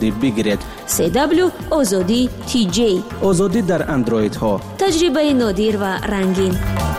بگیرید. CW آزادی TJ آزادی در اندروید ها. تجربه نادر و رنگین.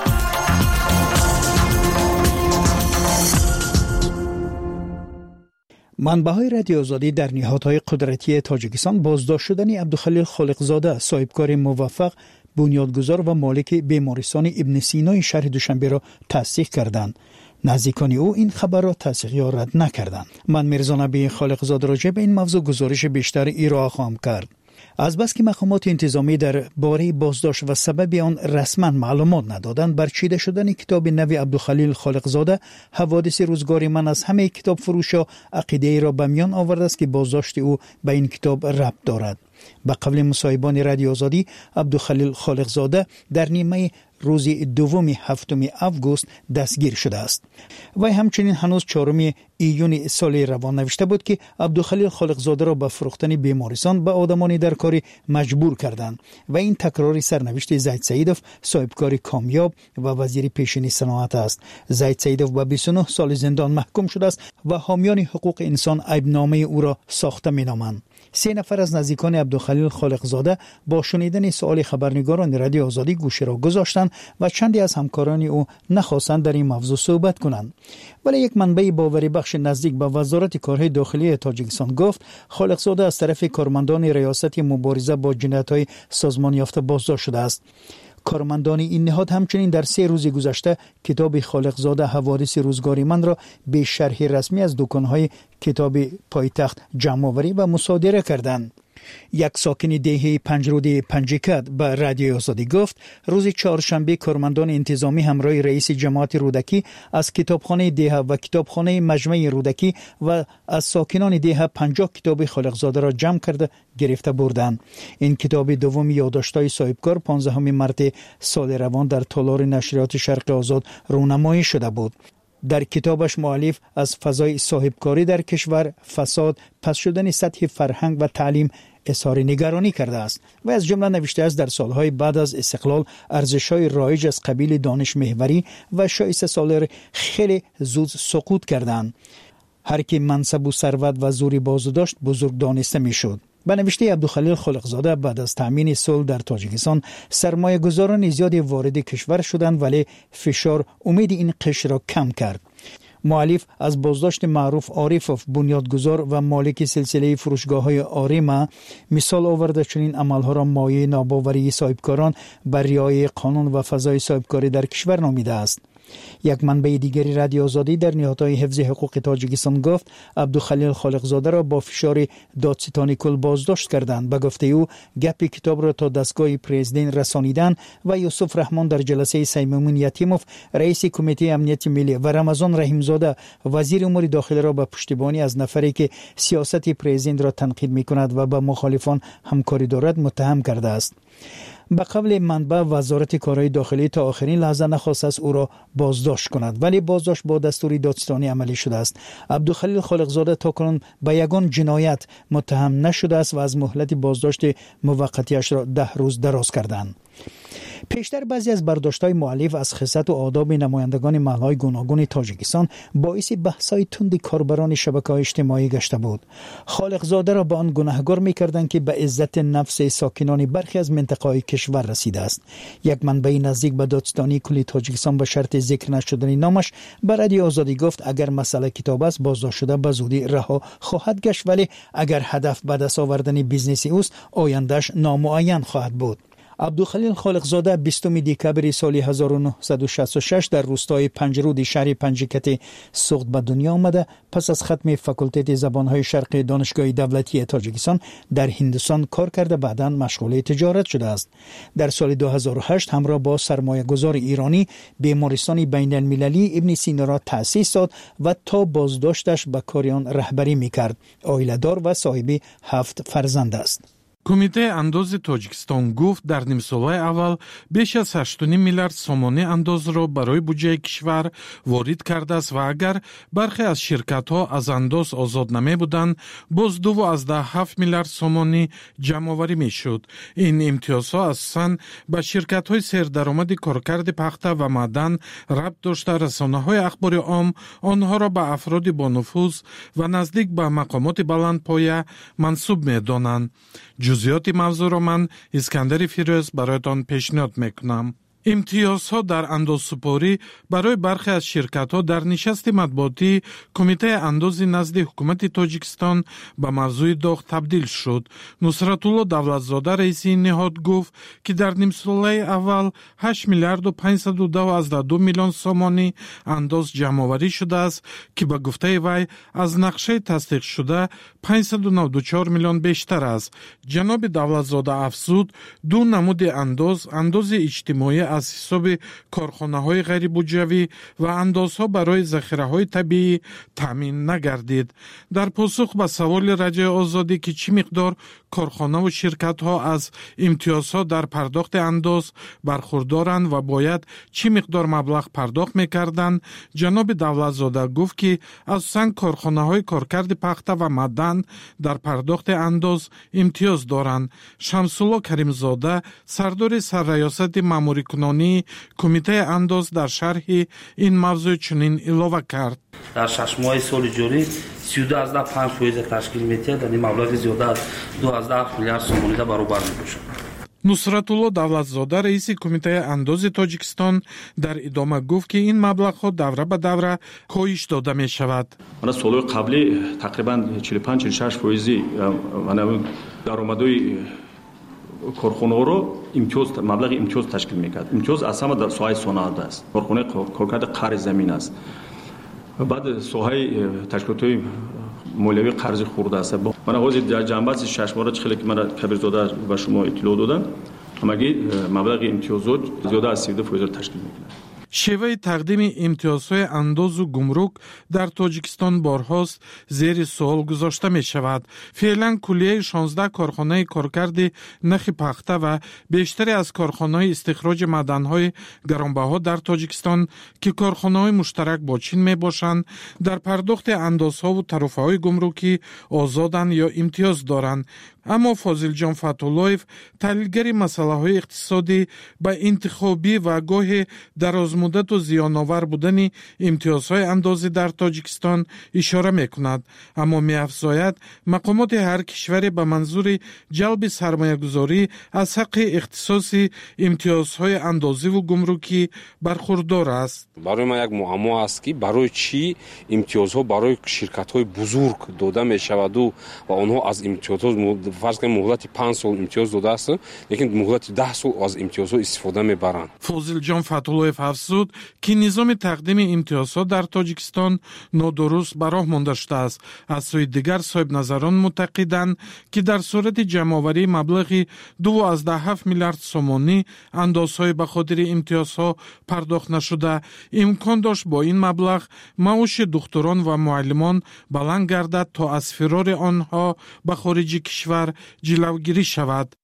منبع‌های رادیو آزادی در نهادهای قدرتی تاجیکستان بازداشت شدن عبدالخلیل خالقزاده، صاحبکار موفق، بنیادگذار و مالک بیمارستان ابن سینای شهر دوشنبه را تصدیق کردند. نزدیکان او این خبر را تصدیق یا رد نکردند. من میرزا نبی خالقزاده راجع به این موضوع گزارش بیشتر ارائه خواهم کرد. از بس که مقامات انتظامی در باره بازداشت و سبب آن رسما معلومات ندادند، برچیده شدن کتاب نو عبدالخلیل خالقزاده حوادث روزگار من از همه کتاب فروشا عقیده ای را به میان آورده است که بازداشت او به این کتاب ربط دارد. به قول مصاحبان رادیو آزادی، عبدالخلیل خالقزاده در نیمه روز دوم هفتم آگوست دستگیر شده است. و همچنین هنوز 4 ایون سال روان نوشته بود که عبدالخلیل خالقزاده را به فروختن بیمارستان به آدمانی در کار مجبور کردند و این تکراری سرنوشت زید سیدوف، صاحبکار کامیاب و وزیر پیشین صنعت است. زید سیدوف به 29 سال زندان محکوم شده است و حامیان حقوق انسان عیبنامه او را ساخته مینامند. 3 نفر از نزدیکان عبدالخلیل خالقزاده با شنیدن سوال خبرنگاران رادیو آزادی گوشه را گذاشتند و چندی از همکاران او نخواستند در این موضوع صحبت کنند. ولی یک منبع باوری بخش نزدیک به وزارت کارهای داخلی تاجیکستان گفت خالقزاده از طرف کارمندان ریاست مبارزه با جنایت‌های سازمان یافته بازداشت شده است. کارمندان این نهاد همچنین در 3 روز گذشته کتاب خالقزاده حوادث روزگار من را به شرح رسمی از دکان‌های کتاب پایتخت جمع آوری و مصادره کردند. یک ساکن دهه پنجرود پنجکد به رادیو آزادی گفت روز چهارشنبه کارمندان انتظامی همراه رئیس جماعت رودکی از کتابخانه دهه و کتابخانه مجمع رودکی و از ساکنان دهه 50 کتاب خالقزاده را جمع کرده گرفته بردند. این کتاب دوم یادداشت‌های صاحبکار 15 مارس سال روان در تالار نشریات شرق آزاد رونمایی شده بود. در کتابش مؤلف از فضای صاحبکاری در کشور، فساد، پس شدن سطح فرهنگ و تعلیم اظهار نگرانی کرده است و از جمله نوشته است در سالهای بعد از استقلال ارزش‌های رایج از قبیل دانش محوری و شایسته سالار خیلی زود سقوط کردند. هر کی منصب و ثروت و زوری بازو داشت بزرگ دانسته میشد. به نوشته عبدالخلیل خالقزاده بعد از تامین صلح در تاجیکستان سرمایه گذاران زیادی وارد کشور شدند ولی فشار امید این قشر را کم کرد. مؤلف از بازداشت معروف عارفوف بنیادگذار و مالک سلسله فروشگاه‌های آریما مثال آورده چنین عملها را مایه ناباوری صاحبکاران بر رعایت قانون و فضای صاحبکاری در کشور نامیده است. یک منبع دیگری رادیو آزادی در نهادهای حفظ حقوق تاجیکستان گفت عبدالخلیل خالقزاده را با فشار دادستانی کل بازداشت کردند. به گفته او گپ کتاب را تا دستگاه پرزیدنت رسانیدند و یوسف رحمان در جلسه سیمون یتیموف رئیس کمیته امنیت ملی و رمضان رحیمزاده وزیر امور داخله را به پشتیبانی از نفری که سیاست پرزیدنت را تنقید می‌کند و با مخالفان همکاری دارد متهم کرده است. به قول منبع وزارت کارهای داخلی تا آخرین لحظه نخواست از او را بازداشت کند ولی بازداشت با دستور دادستانی عملی شده است. عبدالخلیل خالقزاده تاکنون به یگان جنایت متهم نشده است و از مهلت بازداشت موقتیش را 10 روز دراز کردند. پیشتر بعضی از برداشت‌های مؤلف از خصلت و آداب نمایندگان محل‌های گوناگون تاجیکستان باعث بحث‌های تند کاربران شبکه‌های اجتماعی گشته بود. خالقزاده را به آن گناهکار می‌کردند که به عزت نفس ساکنان برخی از منطقه‌های کشور رسیده است. یک منبع نزدیک به دادستانی کلی تاجیکستان به شرط ذکر نشدن نامش به رادیو آزادی گفت اگر مسئله کتاب است بازداشت شده به زودی رها خواهد گشت ولی اگر هدف به دست آوردن بیزنس اوست آیندهش نامعین خواهد بود. عبدالخلیل خالقزاده 20 دکبر سال 1966 در روستای پنجرود شهر پنجکت سوخت به دنیا آمده. پس از ختم فاکولته زبانهای شرقی دانشگاه دولتی تاجیکستان در هندوستان کار کرده بعداً مشغول تجارت شده است. در سال 2008 همراه با سرمایه گذار ایرانی بیمارستان بین المللی ابن سینا را تأسیس داد و تا بازداشتش به کاریان رهبری میکرد. عائله دار و صاحب 7 فرزند است. کمیته انداز تاجیکستان گفت در نیم سال اول بیش از 8.5 میلیارد سومانی انداز را برای بودجه کشور وارد کرده است و اگر برخی از شرکت‌ها از انداز آزاد نمی بودند باز 2.7 میلیارد سومانی جمع آوری میشد. این امتیازها اساساً به شرکت‌های سردرآمد کارکرد پخته و معدن ربط داشته. رسانه‌های اخبار عام آنها را به افراد با نفوذ و نزدیک به مقامات بلندپایه منسوب می‌دانند. جزئیات موضوع را من اسکندر فیروز برایتان پیشنهاد میکنم. امتیازها در اندازسپاری برای برخی از شرکت‌ها در نشست مطبوعاتی کمیته انداز نزد حکومت تاجیکستان به موضوع داغ تبدیل شد. نصرتالله دولتزاده رئیس این نهاد گفت که در نیم ساله اول 8 میلیارد و 512 میلیون سومانی انداز جمع‌آوری شده است که به گفته وی از نقشه تصدیق شده 594 میلیون بیشتر است. جناب دولتزاده افزود دو نمود انداز اجتماعی از حساب کارخانه‌های غیر بودجوی و اندازها برای ذخیره‌های طبیعی تامین نگردید. در پاسخ به سوال رجای آزادی که چه مقدار کارخانه و شرکت‌ها از امتیازها در پرداخت انداز برخوردارند و باید چه مقدار مبلغ پرداخت می‌کردند، جناب دولتزاده گفت که اساساً کارخانه‌های کارکرد پخته و معدن در پرداخت انداز امتیاز دارند. شمس‌الله کریمزاده سردار سرریاست مأموری کنانی کمیته انداز در شرح این موضوع چنین اضافه کرد: در 6 ماه سال جاری 13.5% تشکیل می‌دهد، یعنی مبلغ زیاده از 2.7 میلیارد سومانی را برابر می‌باشد. نصرتالله دولتزاده رئیس کمیته انداز تاجیکستان در ادامه گفت که این مبلغ‌ها دوره به دوره کاهش داده می‌شود. من سال قبلی تقریباً 45-46% من درآمدهای کارخانه رو مبلغ امتیاز تشکیل می‌کرد. امتیاز اصلا در ساحه صنعت است. کارخانه کارکرد قرض زمین است. بعد ساحه تشکیلات مالیوی قرض خورده است. من حاضر در جنبه 6 ماه خیلی که من کبیرزاده به شما اطلاع دادم، همگی مبلغ امتیازات زیاده از 30% تشکیل می‌کنه. شیوه تقدیم امتیازهای انداز و گمرک در تاجیکستان بارهاست زیر سوال گذاشته می شود. فعلا کلیه 16 کارخانه کارکرد نخ پخته و بیشتری از کارخانه استخراج معدن‌های گرانبها در تاجیکستان که کارخانه مشترک با چین می باشند در پرداخت اندازها و طرفه‌های گمرکی آزادند یا امتیاز دارند. اما فاضل جان فتولایف تحلیلگر مسائل اقتصادی به انتخابی و گاه درازمدت و زیان‌آور بودن امتیازهای اندازی در تاجیکستان اشاره می‌کند، اما می‌افزاید مقامات هر کشور به منظور جلب سرمایه‌گذاری از حق اختصاص امتیازهای اندازی و گمرکی برخوردار است. برای ما یک معما است که برای چی امتیازها برای شرکت‌های بزرگ داده می‌شود و آنها از امتیازها فرض کنیم مهلت 5 سال امتیاز داده است، لیکن مهلت 10 سال از امتیازها استفاده می‌برند. فاضل جان فتولایف افزود که نظام تقدیم امتیازها در تاجیکستان نادرست به راه مانده است. از سوی دیگر صاحب نظران معتقدند که در صورت جمع‌آوری مبلغ 2.7 میلیارد سومانی اندازهای به خاطر امتیازها پرداخت نشده، امکان داشت با این مبلغ معاش دکتران و معلمان بلند گردد تا از فرار آنها به خارج کشور جلوگیری شود.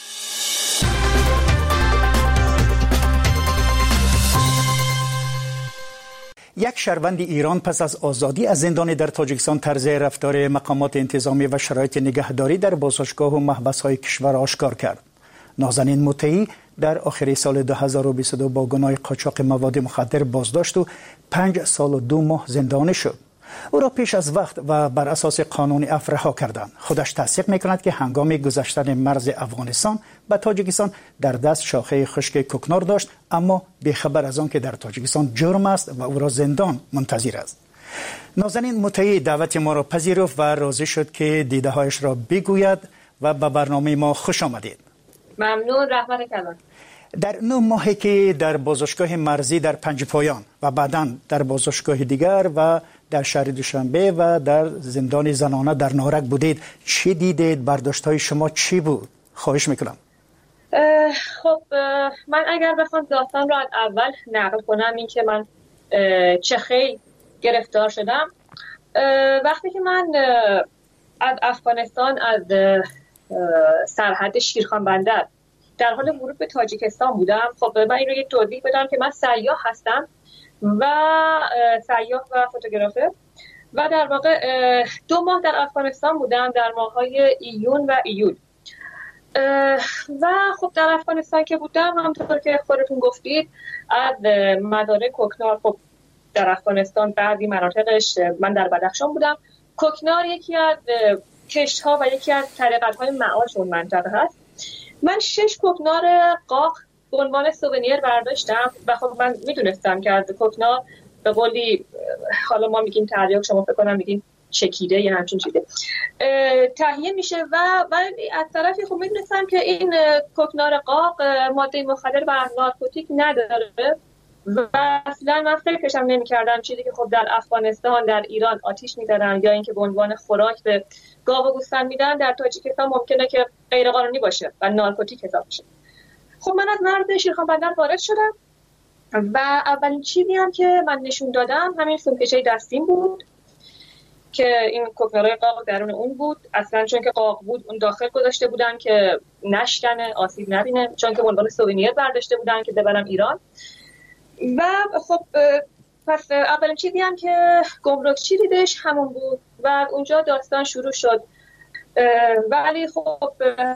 یک شهروند ایران پس از آزادی از زندان در تاجیکستان طرز رفتار مقامات انتظامی و شرایط نگهداری در بازداشتگاه و محبس‌های کشور آشکار کرد. نازنین مطیعی در آخر سال 2022 با گناه قاچاق مواد مخدر بازداشت و 5 سال و 2 ماه زندانی شد. او را پیش از وقت و بر اساس قانون عفو رها کردند. خودش تصدیق می‌کند که هنگام گذشتن مرز افغانستان به تاجیکستان در دست شاخه خشک کوکنار داشت، اما بی‌خبر از آن که در تاجیکستان جرم است و او را زندان منتظر است. نازنین مطیعی دعوت ما را پذیرفت و راضی شد که دیده‌هایش را بگوید و به برنامه ما خوش آمدید. ممنون. رحمت کلان. در 9 ماهی که در بازداشتگاه مرزی در پنجپایان و بعداً در بازداشتگاه دیگر و در شهر دوشنبه و در زندان زنانه در نارک بودید، چی دیدید؟ برداشت‌های شما چی بود؟ خواهش میکنم. خب من اگر بخوام داستان را از اول نقل کنم، این که من چه خیلی گرفتار شدم. وقتی که من از افغانستان از سرحد شیرخان بندر در حال ورود به تاجیکستان بودم. خب من این رو یک توضیح بدم که من سیاح هستم و سیاح و فوتوگرافر و در واقع 2 ماه در افغانستان بودم در ماه‌های ایون و ایول و خب در افغانستان که بودم همونطور که خودتون گفتید از مدارک کوکنار، خب در افغانستان بعضی مناطقش من در بدخشان بودم. کوکنار یکی از کشت‌ها و یکی از طریقت‌های معاش اون منطقه هست. من 6 کوکنار قاق به عنوان سوونیر برداشتم و خب من میدونستم که از کوکنار به قولی حالا ما میگیم تریاک، شما فکر کنم میگین چکیده یا همچین چیزی تهیه میشه و ولی از طرفی خب میدونستم که این کوکنار قاق ماده مخدر و نارکوتیک نداره و اصلا من فکرشم نمی‌کردم چیزی که خب در افغانستان در ایران آتیش می‌زدن یا اینکه به عنوان خوراک به گاو و گوسفند میدن در تاجیکستان ممکنه که غیر قانونی باشه و نارکوتیک حساب بشه. خب من از مرز شیرخان بندر وارد شدم و اولین چیزی هم که من نشون دادم همین سومکشه دستیم بود که این کوکنارای قاق درون اون بود. اصلا چون که قاق بود اون داخل گذاشته بودن که نشکنه، آسیب نبینه، چون که به عنوان سوونیر برداشته بودن که ببرم ایران. و خب پس اولین چیزی هم که گمرکچی دیدش همون بود و اونجا داستان شروع شد. ولی خب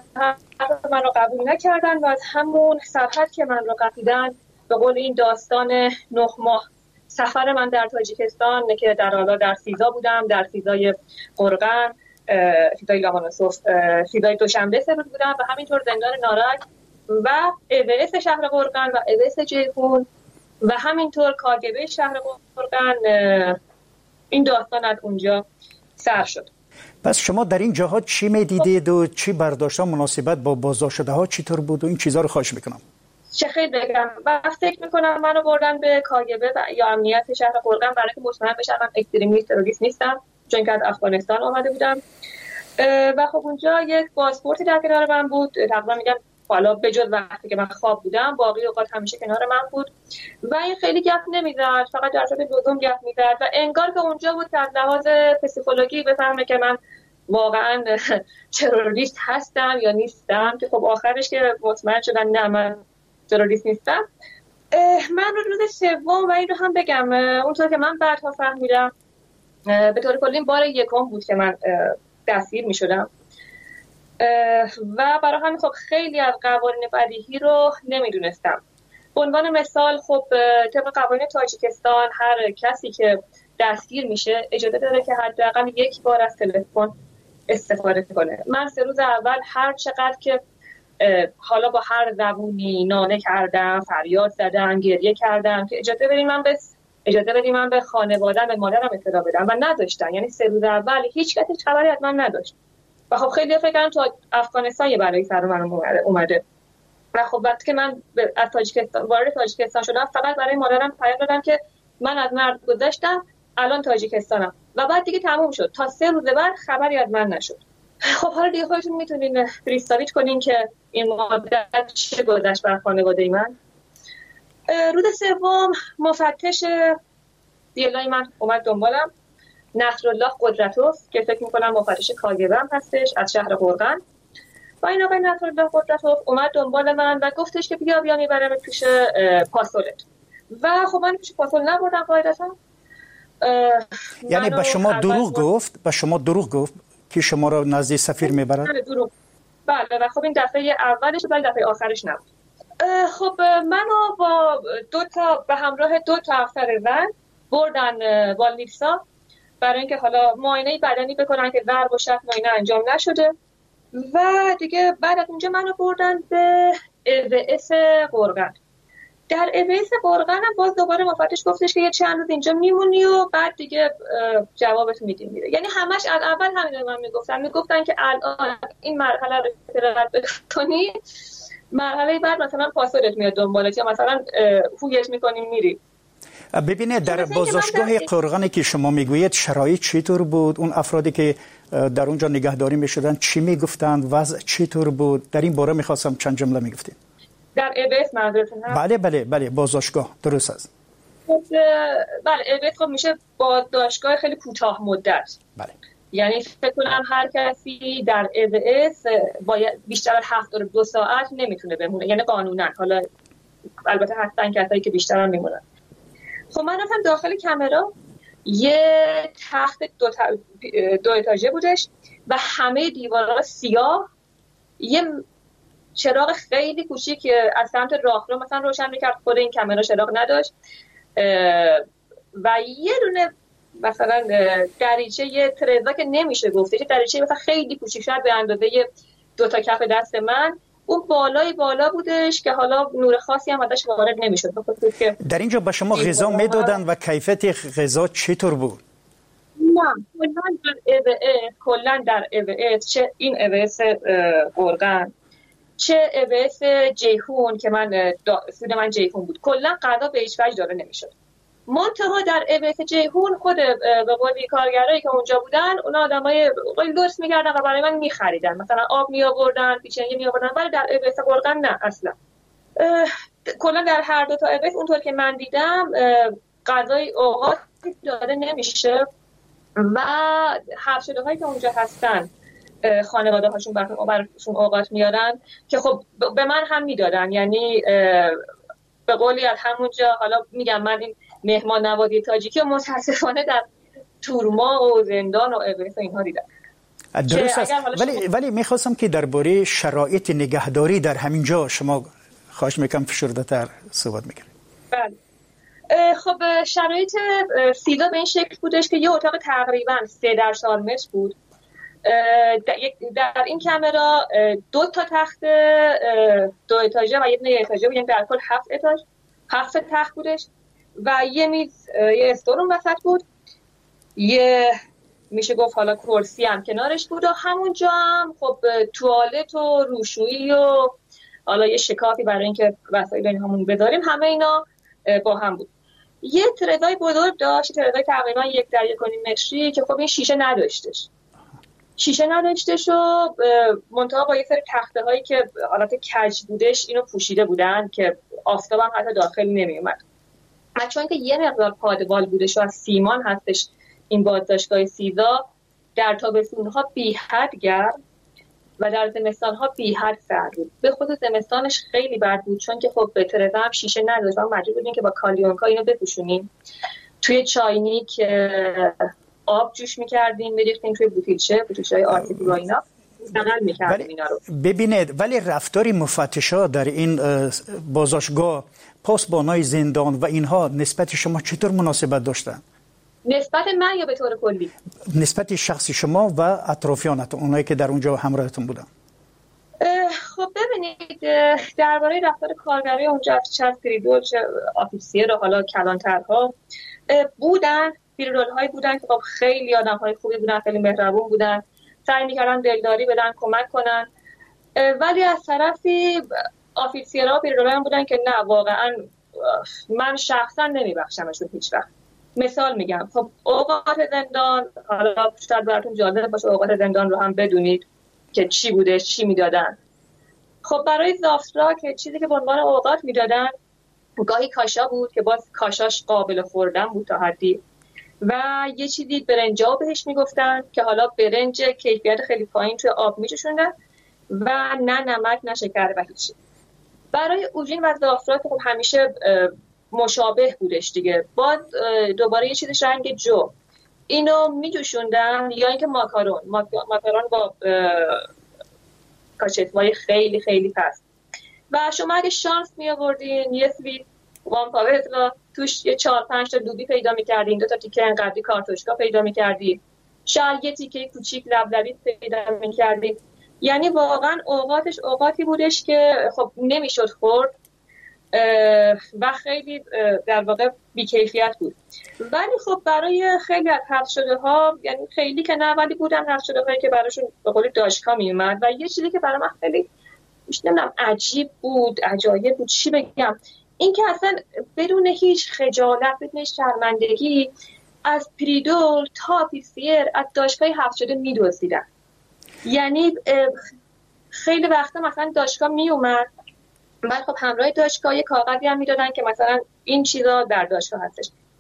من رو قبول نکردن و از همون سرحد که من رو قپیدن به قول این داستان 9 ماه سفر من در تاجیکستان که در حالا در سیزا بودم، در سیزای قرغن، سیزای لاهانوسوف، سیزای دوشنبه سرود بودم و همینطور زندان نارک و اویس شهر قرغن و اویس جیهون و همینطور کاگبه شهر قرغن. این داستان از اونجا سر شد. پس شما در این جاها چی میدیدید و چی برداشت‌ها مناسبت با بازداشت شده ها چطور بود و این چیزا رو خواهش میکنم. چه خیلی بگم و فکر میکنم منو بردن به کاگبه و یا امنیت شهر قرغن برای که مطمئن بشم من اکستریمیست تروریست نیستم، چون که از افغانستان آمده بودم و خب اونجا یک پاسپورتی در کنار من بود. تقریبا میگم حالا بجز وقتی که من خواب بودم باقی اوقات همیشه کنار من بود و این خیلی گپ نمیزد، فقط در صورت لزوم گپ میزد و انگار که اونجا بود که از لحاظ پسیکولوژی بفهمه که من واقعا تروریست هستم یا نیستم، که خب آخرش که مطمئن شدن نه من تروریست نیستم. من روز سوم و این رو هم بگم اونطور که من بعدها فهمیدم به طور کلی بار یکم بود که من دستگیر میشدم و برای همین خب خیلی از قوانین بدیهی رو نمیدونستم. به عنوان مثال خب طبق قوانین تاجیکستان هر کسی که دستگیر میشه اجازه داره که حداقل 1 بار از تلفن استفاده کنه. من 3 روز اول هر چقدر که حالا با هر زبونی ناله کردم، فریاد زدم، گریه کردم که اجازه بدید من به خانواده‌ام، به مادرم اطلاع بدم و نذاشتن. یعنی 3 روز اول هیچ کسی خبری از من نداشت و خب خیلی فکر کردم تو افغانستان یه بلایی سر من اومده و خب وقتی که من از تاجیکستان وارد تاجیکستان شدم فقط برای مادرم پیام دادم که من از مرز گذشتم، الان تاجیکستانم و بعد دیگه تموم شد. تا 3 روز بعد خبری از من نشد. خب حالا دیگه خودتون میتونین پریستاویچ کنین که این مدت چه گذشت بر خانواده من. روز سوم مفتش دیلای من اومد دنبالم، نصرالله قدرتوف که فکر میکنم مفتش کاگبه هم هستش از شهر قرغن و این آقای نصرالله قدرتوف اومد دنبال من و گفتش که بیا میبرم پیش پاسولت و خب من پیش پاسول نبردم قاعدتا. یعنی به شما دروغ گفت که شما را نزد سفیر میبرد؟ بله و خب این دفعه اولش ولی دفعه آخرش نبود. خب منو با به همراه 2 افسر زن بردن والنیتسا برای اینکه حالا معاینه بدنی بکنن که ضرب و شتم معاینه انجام نشده و دیگه بعد از اونجا منو بردن به اویس قرغن. در اویس قرغن هم باز دوباره مفتش گفتش که یه چند روز اینجا میمونی و بعد دیگه جوابتو میدیم میره. یعنی همش از اول همین من میگفتن که الان این مرحله رو رد بکنی، مرحله بعد مثلا پاسورت میاد دنبالت یا مثلا هویت میکنی میری. ببینید در بازداشتگاه قرغنی که شما میگویید شرایط چطور بود؟ اون افرادی که در اونجا نگهداری میشدن چی میگفتند؟ وضع چطور بود؟ در این باره میخواستم چند جمله میگفتین. در اویس منظورتون هست؟ بله بازداشتگاه درست است. بله اویس خب میشه بازداشتگاه خیلی کوتاه مدت. بله. یعنی فکر کنم هر کسی در EVS باید بیشتر از 72 ساعت نمیتونه بمونه، یعنی قانونا. حالا البته هستن کسایی که بیشتر هم میمونن. خب من رفتم داخل کامرا، یه تخت دو اتاژه بودش و همه دیوارا سیاه، یه چراغ خیلی کوچیک که از سمت راهرو مثلا روشن میکرد، خود این کامرا چراغ نداشت، و یه دونه مثلا دریچه، یه ترزا که نمیشه گفته، یه دریچه مثلا خیلی کوچیک، شاید به اندازه 2 تا کف دست من، اون بالا بودش که حالا نور خاصی هم ازش وارد نمیشد. در اینجا به شما غذا میدادن و کیفیت غذا چطور بود؟ نه کلا در EVS چه این EVS قرغن چه EVS جیهون که من سود من جیهون بود، کلا غذا به هیچ وجه داده نمیشد. منتها در EVS جیهون خود به قولی کارگرایی که اونجا بودن، اونا آدمای لطف می‌کردن و برای من می‌خریدن، مثلا آب می‌آوردن، پیچنگی می‌آوردن، ولی در EVS قرغن نه اصلا. کلا در هر دو تا EVS اونطور که من دیدم غذای اوقات داده نمیشه و حبس شده‌هایی که اونجا هستن خانواده‌هاشون براشون اوقات میارن که خب به من هم میدادن، یعنی به قولی از همونجا. حالا میگم من این مهمان نوازی تاجیکی و متاسفانه در تورما و زندان و EVS اینها دیدم. درست است، ولی میخواستم که درباره شرایط نگهداری در همین جا شما خواهش میکنم فشرده‌تر صحبت میکنید. بله. خب شرایط سیدا به این شکل بودش که یه اتاق تقریبا 3 در 4 متر بود. در این کامرا 2 تا تخت 2 اتاژه و 1 اتاژه بود، یعنی در کل 7 تخت بودش و یه میز، یه استول اون وسط بود، یه میشه گفت حالا کرسی هم کنارش بود و همونجا هم خب توالت و روشویی و حالا یه شکافی برای اینکه وسایل اینهامون بذاریم، همه اینا با هم بود. یه ترزای بزرگ داشت، ترزای تقریبا 1 در 1.5 متری که خب این شیشه نداشتش و منتها با یه سری تخته هایی که حالت کج بودش اینو پوشیده بودن که آفتاب هم حتی داخل نمی اومد. چون که یه مقدار پادبال بودش و از سیمان هستش این بازداشتگاه سیدا، در تابستون‌ها بی حد گرم و در زمستان‌ها بی حد سرد بود. به خصوص زمستانش خیلی بد بود چون که خب به ترزا هم شیشه نداشت و مجبور بودیم که با کالیونکا اینو بپوشونیم. توی چاینیک آب جوش می‌کردیم، می‌ریختیم توی بوتیلچه‌های آرتیفی و اینا استعمال می‌کردیم اینا رو. ببینید ولی رفتار مفتشا در این بازداشتگاه، پاسبانای زندان و اینها نسبت شما چطور مناسبت داشتن؟ نسبت من یا به طور کلی؟ نسبت شخصی شما و اطرافیانتون، اونایی که در اونجا همراهتون بودن. خب ببینید درباره رفتار کارگرای اونجا، چه از پریدول چه آفیسیر و حالا کلانترها بودن، پریدول‌هایی بودن که خب خیلی آدم‌های خوبی بودن، خیلی مهربون بودن، سعی می‌کردن دلداری بدن، کمک کنن، ولی از طرفی آفیسیرها پریدول‌ها هم بودن که نه واقعا من شخصا نمیبخشمشون هیچ وقت. مثال میگم، خب اوقات زندان، حالا شاید براتون جالب باشه اوقات زندان رو هم بدونید که چی بوده، چی میدادن. خب برای زافترا که چیزی که به عنوان اوقات میدادن گاهی کاشا بود که باز کاشاش قابل خوردن بود تا حدی، و یه چیزی برنجا بهش میگفتن که حالا برنج کیفیت خیلی پایین توی آب میچشوندن و نه نمک نه شکر و هیچ. برای اوژین و زافترا که خب همیشه مشابه بودش دیگه، باز دوباره یه چیزش رنگ جو، اینو میجوشوندن، یا اینکه ماکارون با کاچتوای خیلی خیلی پست. و شما اگه شانس می آوردین یه سویت وان پاور توش یه 4-5 تا دوبی پیدا می‌کردین، 2 تا تیکه انقدری کارتوشکا پیدا می‌کردین، شاید یه تیکه کوچیک لبلبی پیدا می‌کردین. یعنی واقعا اوقاتش اوقاتی بودش که خب نمیشد خورد و خیلی در واقع بی‌کیفیت بود. ولی خب برای خیلی از حبس شده‌ها، یعنی خیلی که نه ولی بودن حبس شده‌هایی که براشون به قول داشکا میومد، و یه چیزی که برای من خیلی نمیدونم عجیب بود، عجایب بود، چی بگم، این که اصلا بدون هیچ خجالت، بدون هیچ شرمندگی از پریدول تا آفیسیر از داشکای حبس شده میدزدیدن. یعنی خیلی وقتا مثلا داشکا میومد، بعد خب همراه داشکا یه کاغذی هم میدادن که مثلا این چیزا در داشکا هستش،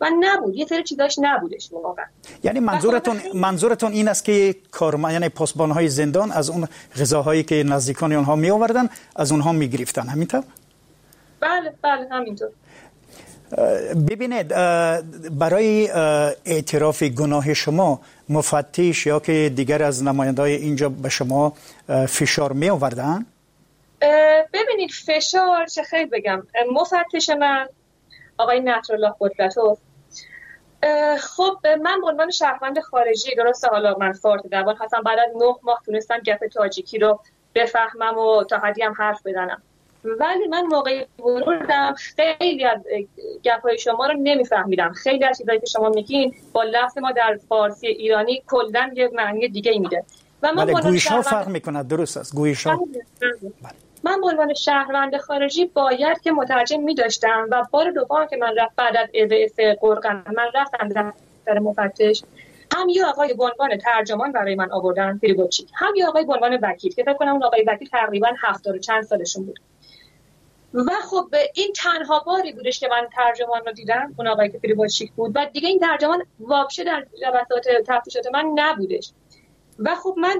و نبود، یه سری چیزاش نبودش واقعا. یعنی منظورتون این است که یعنی پاسبان‌های زندان از اون غذاهایی که نزدیکان اونها می آوردن از اونها می گرفتن، همینطور؟ بله همینطور. ببینید برای اعتراف گناه شما مفتش یا که دیگر از نماینده‌های اینجا به شما فشار می آوردن؟ ببینید فشار چه خیلی بگم، مفتش من آقای نصرالله قدرتوف، خب من به عنوان شهروند خارجی، درسته حالا من فارسی زبان هستم، بعد از 9 ماه تونستم گپ تاجیکی رو بفهمم و تا حدی هم حرف بزنم، ولی من موقعی ورودم خیلی از گپ‌های شما رو نمیفهمیدم. خیلی از چیزایی که شما میگین با لفظ ما در فارسی ایرانی کلاً یه معنی دیگه ای میده و من گویش‌ها فرق میکنه. درست است، گویش‌ها. من به عنوان شهروند خارجی باید که مترجم می‌داشتم و بار دوم که من بعد از اذاعه قرقن من رفتم دفتر مفتش، هم یه آقای به عنوان ترجمان برای من آوردن پریبوچی، هم یه آقای به عنوان وکیل که فکر کنم اون آقای وکیل تقریبا 70 و چند سالشون بود. و خب این تنها باری بودش که من ترجمان رو دیدم، اون آقای که پریبوچی بود و دیگه این ترجمان واقعا در جلسات تفتیشات من نبودش. و خب من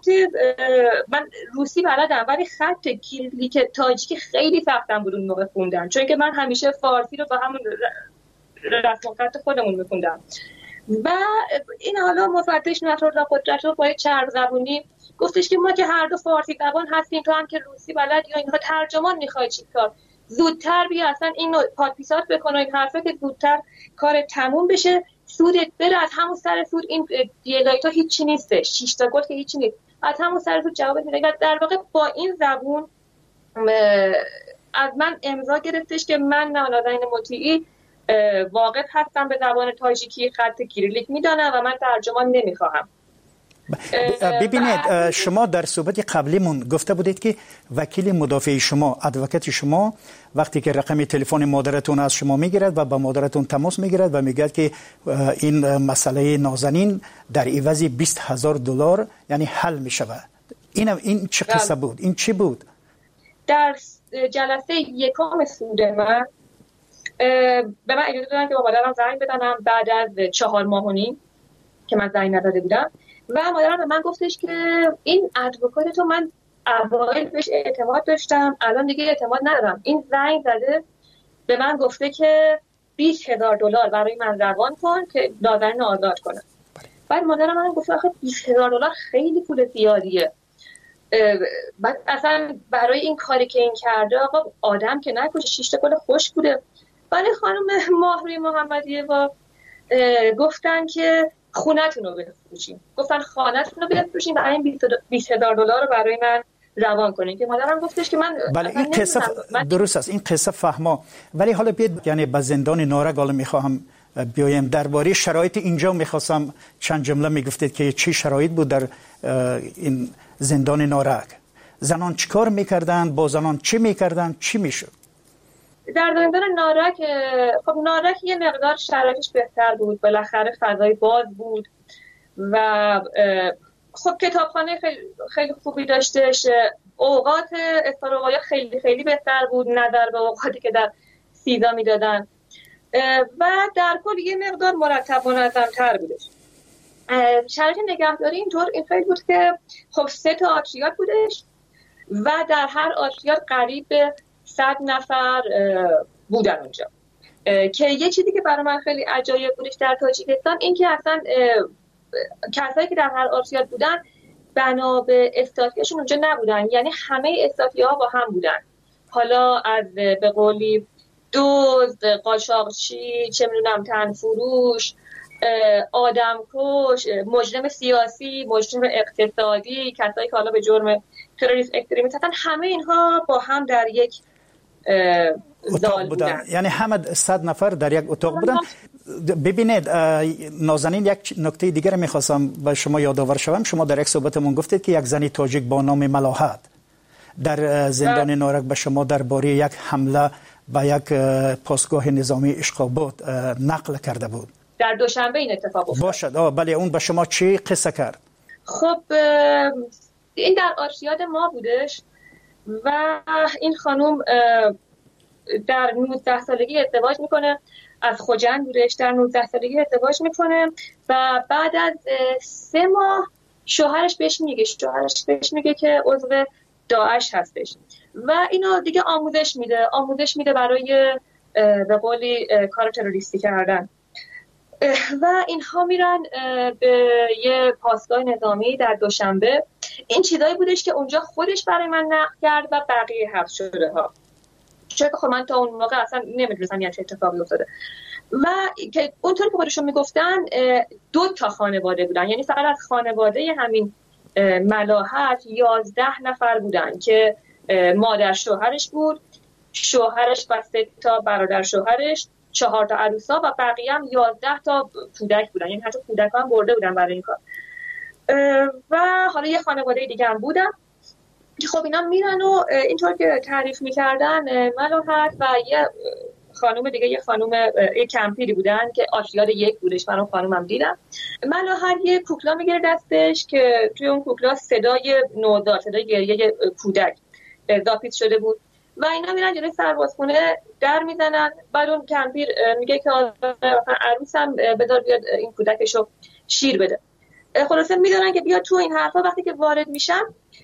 روسی بلدم ولی خط کیریلیک تاجیکی خیلی سختم بود اون موقع خوندن، چون که من همیشه فارسی رو با همون رسم خط خودمون میخوندم. و این حالا مفتش نصرالله قدرتوف با چرب زبونی گفتش که ما که هر دو فارسی زبان هستیم، تو هم که روسی بلد یا اینها ترجمان میخوای چیکار، زودتر بیا اصلا اینو پادپیسات بکن و این حرفه که زودتر کار تموم بشه، سودت بره از همون سر سود، این دیلایت ها هیچی نیستش، 6 تا گل که هیچی نیست، از همون سر سود جواب میده. در واقع با این زبون از من امضا گرفتش که من نازنین مطیعی واقف هستم به زبان تاجیکی، خط کیریلیک میدانم و من ترجمان نمیخواهم. ببینید شما در صحبت قبلیمون گفته بودید که وکیل مدافع شما، ادوکات شما، وقتی که رقم تلفن مادرتون از شما میگیرد و با مادرتون تماس میگیرد و میگه که این مسئله نازنین در عوض $20,000 یعنی حل میشود، این چه قصه بود؟ این چی بود؟ در جلسه یکم سود من به من اجازه دادن که با مادرم زنگ بزنم بعد از 4 ماه و نیم که من زنگ نداده بودم و مادرم به من گفتش که این ادوکات تو من اوایل بهش اعتماد داشتم، الان دیگه اعتماد ندارم. این زنگ زده به من گفته که $20,000 برای من روان کن که نازنین آزاد کنم. بعد مادرم من گفت آخه $20,000 خیلی پول زیادیه، بعد اصلا برای این کاری که این کرده آقا آدم که نکشه، 6 تا گل خوش بوده. ولی خانم ماهروی محمدیه با گفتن که خونتون رو بفروشین، گفتن خانه‌تون رو بفروشین و این $20,000 رو برای من روان کنین که مادرم گفتش که من بله این قصه درست است، این قصه فهما. ولی حالا بیاد یعنی به زندان نارک حالا میخواهم بیایم درباره شرایط اینجا، میخواستم چند جمله میگفتید که چی شرایط بود در این زندان نارک، زنان چیکار میکردن، با زنان چی میکردن، چی میشد در زندان نارک؟ خب نارک یه مقدار شرایطش بهتر بود، بالاخره فضای باز بود و خب کتابخانه خیلی خوبی داشتش، اوقات افطار و غذا خیلی خیلی بهتر بود نظر به اوقاتی که در سیدا میدادن و در کل یه مقدار مرتب و منظم‌تر بودش. شرایط نگهداری این خیلی بود که خب 3 تا آتریات بودش و در هر آتریات قریب به 100 نفر بودن اونجا. که یه چیزی که برای من خیلی عجایب بودش در تاجیکستان این که اصلا کسایی که در هر آتریات بودن بنا به استاتیاشون اونجا نبودن، یعنی همه استاتیاها با هم بودن، حالا از به قولی دزد، قاچاقچی، چه میدونم تنفروش، آدمکش، مجرم سیاسی، مجرم اقتصادی، کسایی که حالا به جرم تروریسم اکستریمیسم هستن، همه اینها با هم در یک اتاق بودن. یعنی همه 100 نفر در یک اتاق بودن. ببینید نازنین، یک نکته دیگر میخواستم به شما یادآور شوم. شما در یک صحبتمون گفتید که یک زنی تاجیک با نام ملاحت در زندان نارک به شما درباره یک حمله به یک پاسگاه نظامی اشقابات نقل کرده بود. در دوشنبه این اتفاق افتاد. باشد. بله اون به شما چی قصه کرد؟ خب این در آرشیاد ما بودش و این خانم در 19 سالگی ازدواج میکنه از خوجند بودش. در 19 سالگی ازدواج میکنه و بعد از 3 ماه شوهرش بهش میگه که عضو داعش هستش و اینو دیگه آموزش میده برای به قولی کار تروریستی کردن و اینها میرن به یه پاسگاه نظامی در دوشنبه. این چیزایی بودش که اونجا خودش برای من نقل کرد و بقیه حبس شده ها، چون خب من تا اون موقع اصلا نمیدونستم یه چه اتفاقی افتاده و که اونطور که خودشون میگفتن 2 تا خانواده بودن، یعنی فقط از خانواده همین ملاحت 11 نفر بودن که مادر شوهرش بود، شوهرش و 3 تا برادر شوهرش، 4 تا عروسا و بقیه هم 11 تا کودک بودن، یعنی حتی کودکان هم برده بودن برای این کار. و حالا یه خانواده دیگه هم بودن که خب اینا میرن و اینطور که تعریف میکردن ملاحت و یه خانم دیگه، یه کمپیری بودن که آشیار 1 بودش، من اون خانومم دیدم. ملاحت یه کوکلا میگیره دستش که توی اون کوکلا صدای نوزاد، صدای گریه کودک داپیت شده بود و اینا میرن جلوی سربازخونه در میزنن. بعد اون کمپیر میگه که عروسم بذار بیاد این کودکشو شیر بده. خلاصه میدونن که بیا تو این حرفا. وقتی که وارد میشن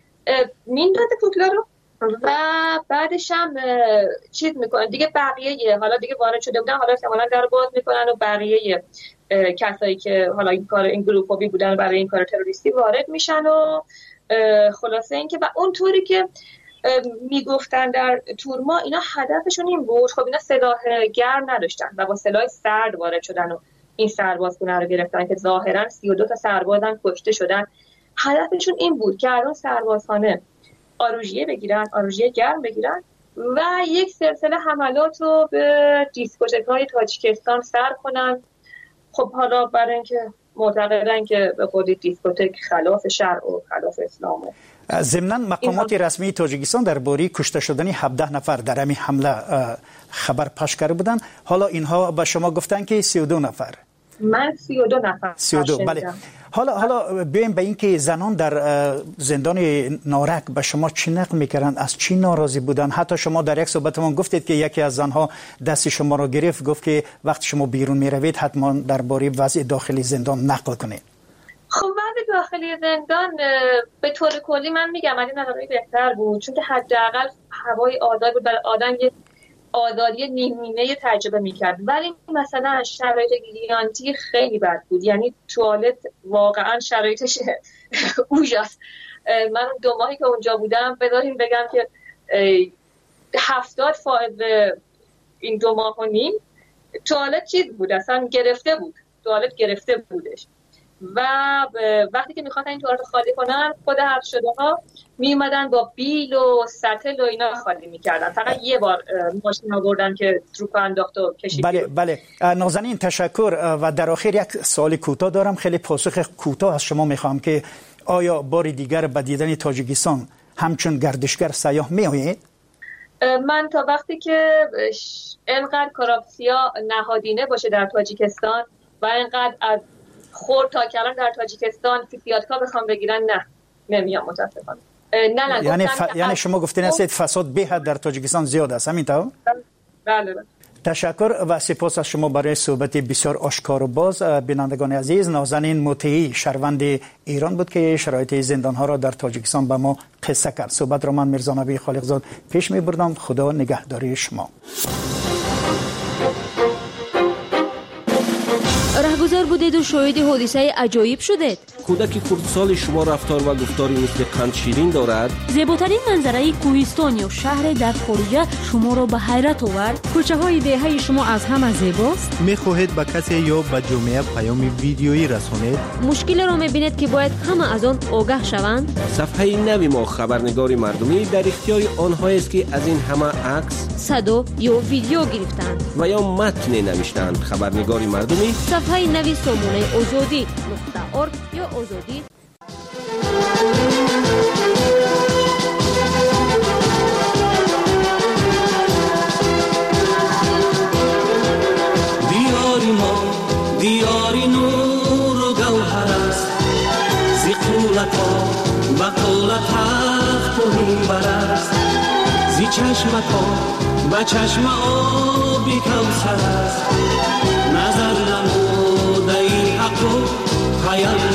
میندازه کوکلا رو و بعدش هم چیز میکنن دیگه. بقیه حالا دیگه وارد شده بودن، حالا احتمالاً در باز میکنن و بقیه کسایی که حالا این گروپی بودن برای این کار تروریستی وارد میشن و خلاصه این که و اونطوری که میگفتن در تورما اینا هدفشون این بود. خب اینا سلاح گرم نداشتن و با سلاح سرد وارد شدن و این سربازخونه رو گرفتن که ظاهرا 32 تا سربازن کشته شدن. هدفشون این بود که از اون سربازخانه آروژیه گرم بگیرن و یک سلسله حملات رو به دیسکوتک‌های تاجیکستان سر کنن. خب حالا برای اینکه معتقدن که به خود دیسکوتک خلاف شرع و خلاف اسلامه. ضمناً مقامات رسمی تاجیکستان درباره کشته شدن 17 نفر در همین حمله خبر پخش کرده بودند. حالا اینها به شما گفتن که 32 نفر. من 32 نفر. 32 بله. حالا بیایم به این که زنان در زندان نارک به شما چی نقل میکردن، از چی ناراضی بودن؟ حتی شما در یک صحبتتون گفتید که یکی از زنها دست شما را گرفت، گفت که وقتی شما بیرون میروید حتما درباره وضع داخلی زندان نقل کنید. خب وضع داخلی زندان به طور کلی من میگم از این نظر بهتر بود، چون که حداقل هوای آزاد بود، برای آدم یه آزادی نیمینه تجربه میکرد. ولی مثلا شرایط گیانتی خیلی بد بود، یعنی توالت واقعا شرایطش اوجاست. من 2 ماهی که اونجا بودم بذاریم بگم که 70% این 2 ماه و نیم توالت چیز بود، اصلا توالت گرفته بودش و وقتی که میخواستن این توالت خالی کنن خود حبس شده ها میومدن با بیل و سطل و اینا خالی میکردن. فقط یه بار ماشین آوردن که تروپ انداخت و کشید. بله نازنین تشکر. و در آخر یک سوال کوتاه دارم، خیلی پاسخ کوتاه از شما میخوام که آیا بار دیگر به دیدن تاجیکستان همچون گردشگر سیاح میآیید؟ من تا وقتی که اینقدر کراپسیا نهادینه باشه در تاجیکستان و اینقدر از خورد تا کلان در تاجیکستان فیسیاتکا بخوام بگیرن نمیام متاسفانه. یعنی شما گفتین هستید فساد به حد در تاجیکستان زیاد است، همینطور؟ بله. تشکر و سپاس از شما برای صحبت بسیار آشکار و باز. بینندگان عزیز، نازنین مطیعی شهروند ایران بود که شرایط زندان‌ها را در تاجیکستان به ما قصه کرد. صحبت را من میرزا نبی خالقزاد پیش می‌بردم. خدا نگهداری شما. رهگذر بودید و شاهد حادثه عجایب شدید. کودک خردسال شما رفتار و گفتاری مثل قند شیرین دارد. زیباترین منظره کوهستان یا شهر در خارج شما را به حیرت آورد. کوچه های دهه شما از همه زیباست. میخواهید به کسی یا به جامعه پیام ویدیویی رسانید؟ مشکل را میبینید که باید همه از آن آگاه شوند. صفحه نوی ما خبرنگاری مردمی در اختیار آنهایی است که از این همه عکس، صدا یا ویدیو گرفتند و یا متن نوشتند. خبرنگاری مردمی صفحه نوی سامانه آزادی .org یا آزادی. دیاری ما دیاری نور و گوهر است، زی قولتا و قولت تخت و منبر است، زی چشمتا و چشم آب آبی کوثر است نظر نموده ای حق و خیال